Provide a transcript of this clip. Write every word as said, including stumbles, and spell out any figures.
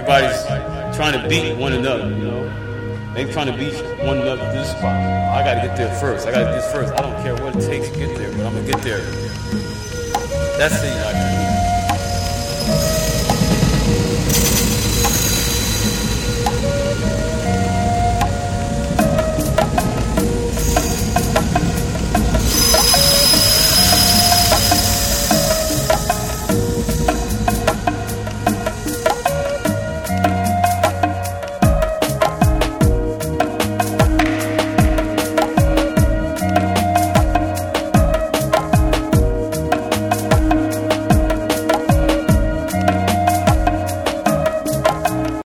everybody's trying to beat one another, you know. They trying to beat one another to this spot. I gotta get there first. I gotta get this first. I don't care what it takes to get there, but I'm gonna get there. That's the United.